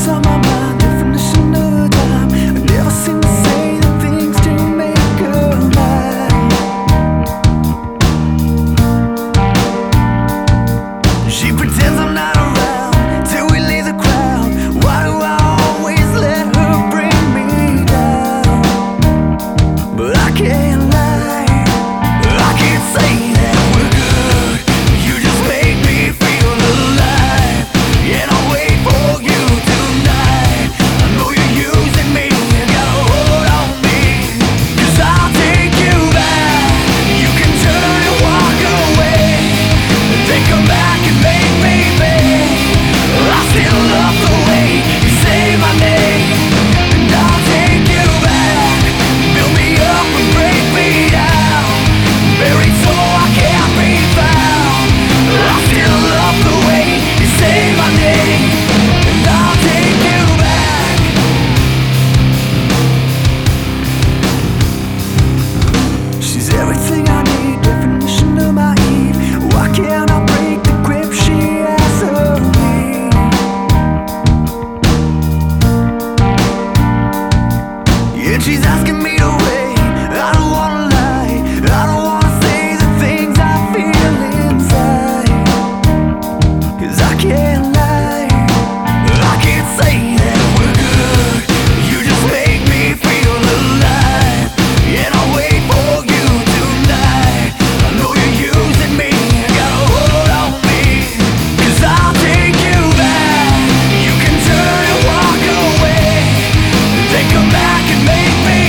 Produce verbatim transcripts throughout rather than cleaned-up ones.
She's asking me to wait. I don't wanna lie. I don't wanna say the things I feel inside, 'cause I can't lie. I can't say that we're good. You just make me feel alive, and I'll wait for you tonight. I know you're using me, got a hold on me, 'cause I'll take you back. You can turn and walk away, then come back and make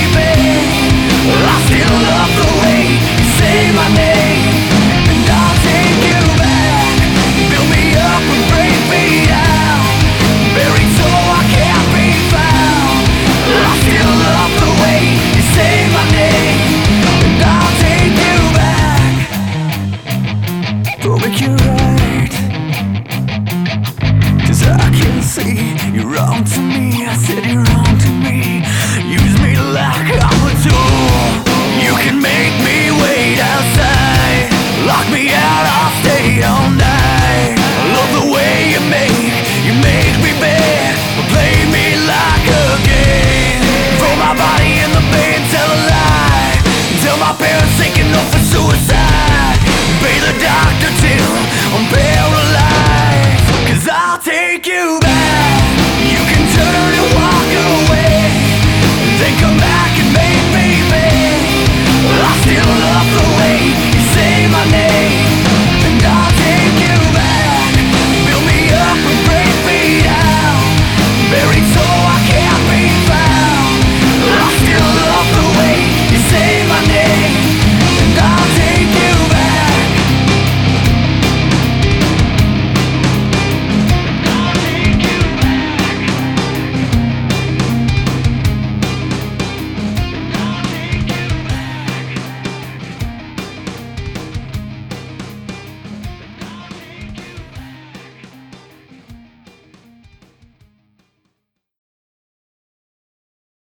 I still love the way you say my name, and I'll take you back. Build me up and break me down, buried so I can't be found. I still love the way you say my name, and I'll take you back. I'll make you right, 'cause I can see you're wrong to me. I said you're wrong to me.